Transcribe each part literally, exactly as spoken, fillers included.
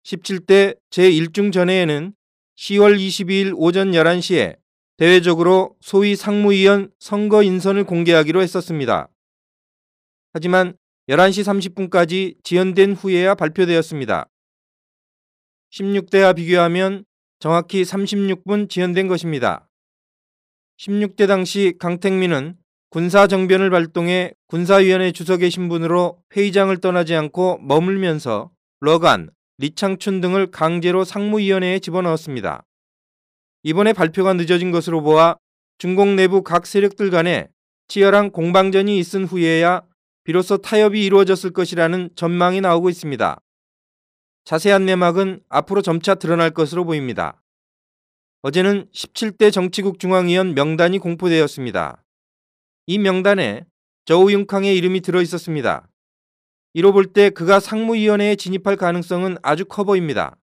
십칠 대 제일 중 전회에는 시월 이십이일 오전 열한 시에 대외적으로 소위 상무위원 선거 인선을 공개하기로 했었습니다. 하지만 열한 시 삼십 분까지 지연된 후에야 발표되었습니다. 십육 대와 비교하면 정확히 삼십육 분 지연된 것입니다. 십육 대 당시 강택민은 군사정변을 발동해 군사위원회 주석의 신분으로 회의장을 떠나지 않고 머물면서 러간, 리창춘 등을 강제로 상무위원회에 집어넣었습니다. 이번에 발표가 늦어진 것으로 보아 중공 내부 각 세력들 간에 치열한 공방전이 있은 후에야 비로소 타협이 이루어졌을 것이라는 전망이 나오고 있습니다. 자세한 내막은 앞으로 점차 드러날 것으로 보입니다. 어제는 십칠 대 정치국 중앙위원 명단이 공포되었습니다. 이 명단에 저우융캉의 이름이 들어있었습니다. 이로 볼 때 그가 상무위원회에 진입할 가능성은 아주 커 보입니다.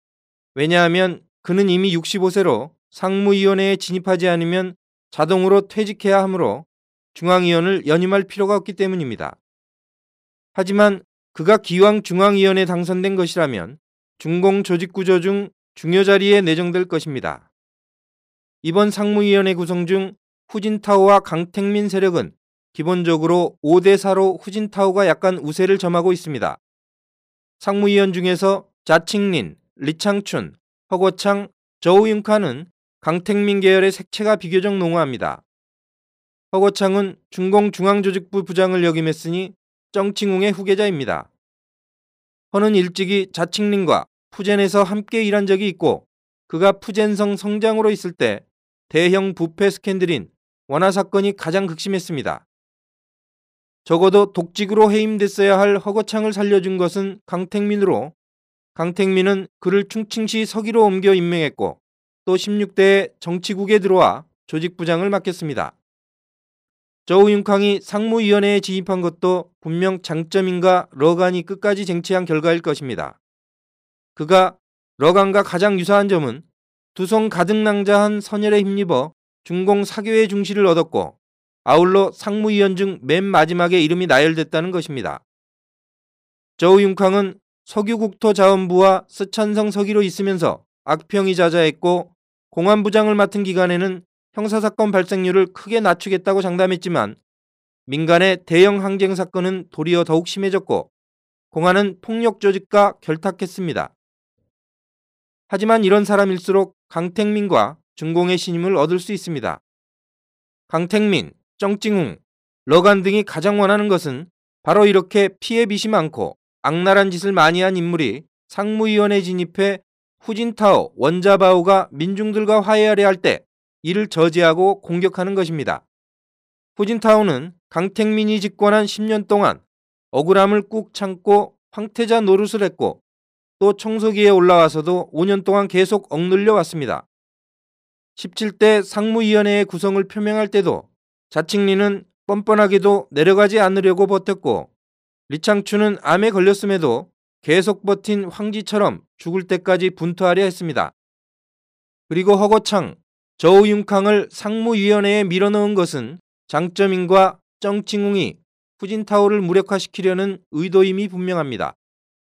왜냐하면 그는 이미 육십오 세로 상무위원회에 진입하지 않으면 자동으로 퇴직해야 하므로 중앙위원을 연임할 필요가 없기 때문입니다. 하지만 그가 기왕 중앙위원회에 당선된 것이라면 중공 조직구조 중 중요 자리에 내정될 것입니다. 이번 상무위원회 구성 중 후진타오와 강택민 세력은 기본적으로 오 대 사로 후진타오가 약간 우세를 점하고 있습니다. 상무위원 중에서 자칭린, 리창춘, 허거창, 저우융칸은 강택민 계열의 색채가 비교적 농후합니다. 허거창은 중공 중앙조직부 부장을 역임했으니 정칭웅의 후계자입니다. 허는 일찍이 자칭린과 푸젠에서 함께 일한 적이 있고 그가 푸젠성 성장으로 있을 때 대형 부패 스캔들인 원화 사건이 가장 극심했습니다. 적어도 독직으로 해임됐어야 할 허거창을 살려준 것은 강택민으로 강택민은 그를 충칭시 서기로 옮겨 임명했고 또 십육 대에 정치국에 들어와 조직부장을 맡겼습니다. 저우융캉이 상무위원회에 진입한 것도 분명 장점인가 러간이 끝까지 쟁취한 결과일 것입니다. 그가 러간과 가장 유사한 점은 두성 가득낭자한 선열에 힘입어 중공 사교의 중시를 얻었고 아울러 상무위원 중 맨 마지막에 이름이 나열됐다는 것입니다. 저우융캉은 석유국토자원부와 스촨성 서기로 있으면서 악평이 자자했고 공안부장을 맡은 기간에는 형사사건 발생률을 크게 낮추겠다고 장담했지만 민간의 대형 항쟁 사건은 도리어 더욱 심해졌고 공안은 폭력 조직과 결탁했습니다. 하지만 이런 사람일수록 강택민과 중공의 신임을 얻을 수 있습니다. 강택민, 정칭웅, 러간 등이 가장 원하는 것은 바로 이렇게 피해 빚이 많고 악랄한 짓을 많이 한 인물이 상무위원회에 진입해 후진타오, 원자바오가 민중들과 화해하려 할 때 이를 저지하고 공격하는 것입니다. 후진타오는 강택민이 집권한 십 년 동안 억울함을 꾹 참고 황태자 노릇을 했고 또 청소기에 올라와서도 오 년 동안 계속 억눌려 왔습니다. 십칠 대 상무위원회의 구성을 표명할 때도 자칭린은 뻔뻔하게도 내려가지 않으려고 버텼고 리창춘은 암에 걸렸음에도 계속 버틴 황지처럼 죽을 때까지 분투하려 했습니다. 그리고 허거창, 저우융캉을 상무위원회에 밀어넣은 것은 장점인과 정칭웅이 후진타오를 무력화시키려는 의도임이 분명합니다.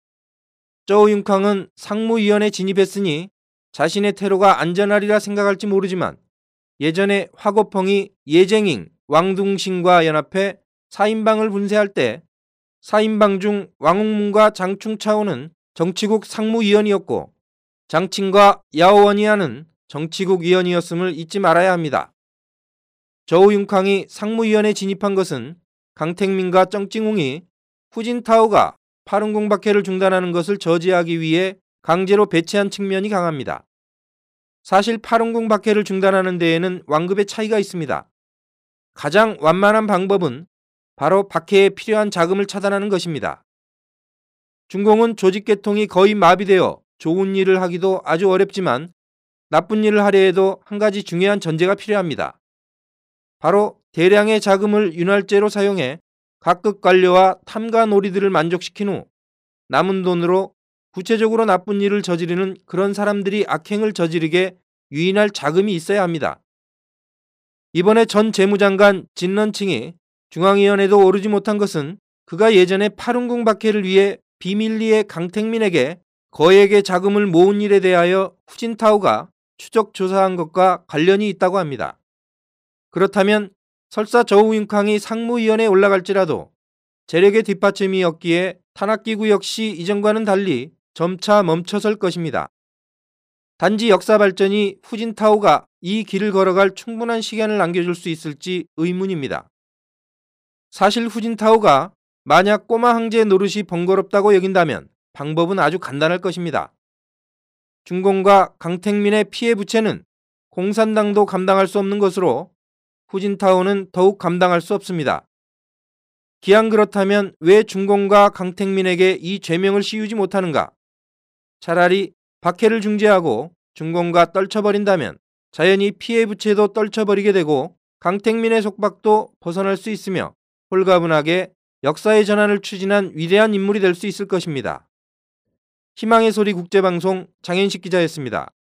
저우융캉은 상무위원회에 진입했으니 자신의 퇴로가 안전하리라 생각할지 모르지만 예전에 화거펑이 예쟁잉, 왕둥신과 연합해 사인방을 분쇄할 때 사인방 중 왕홍문과 장충차오는 정치국 상무위원이었고 장친과 야오원이아는 정치국 위원이었음을 잊지 말아야 합니다. 저우융캉이 상무위원회에 진입한 것은 강택민과 정칭웅이 후진타오가 파룬궁 박해를 중단하는 것을 저지하기 위해 강제로 배치한 측면이 강합니다. 사실 파룬궁 박해를 중단하는 데에는 완급의 차이가 있습니다. 가장 완만한 방법은 바로 박해에 필요한 자금을 차단하는 것입니다. 중공은 조직계통이 거의 마비되어 좋은 일을 하기도 아주 어렵지만 나쁜 일을 하려 해도 한 가지 중요한 전제가 필요합니다. 바로 대량의 자금을 윤활제로 사용해 각급 관료와 탐가 놀이들을 만족시킨 후 남은 돈으로 구체적으로 나쁜 일을 저지르는 그런 사람들이 악행을 저지르게 유인할 자금이 있어야 합니다. 이번에 전 재무장관 진런칭이 중앙위원회도 오르지 못한 것은 그가 예전에 파룬궁 박해를 위해 비밀리에 강택민에게 거액의 자금을 모은 일에 대하여 후진타오가 추적 조사한 것과 관련이 있다고 합니다. 그렇다면 설사 저우융캉이 상무위원회에 올라갈지라도 재력의 뒷받침이 없기에 탄압기구 역시 이전과는 달리 점차 멈춰설 것입니다. 단지 역사 발전이 후진타오가 이 길을 걸어갈 충분한 시간을 남겨줄 수 있을지 의문입니다. 사실 후진타오가 만약 꼬마 황제 노릇이 번거롭다고 여긴다면 방법은 아주 간단할 것입니다. 중공과 강택민의 피해 부채는 공산당도 감당할 수 없는 것으로 후진타오는 더욱 감당할 수 없습니다. 기왕 그렇다면 왜 중공과 강택민에게 이 죄명을 씌우지 못하는가? 차라리 박해를 중재하고 중공과 떨쳐버린다면 자연히 피해 부채도 떨쳐버리게 되고 강택민의 속박도 벗어날 수 있으며 홀가분하게 역사의 전환을 추진한 위대한 인물이 될 수 있을 것입니다. 희망의 소리 국제방송 장현식 기자였습니다.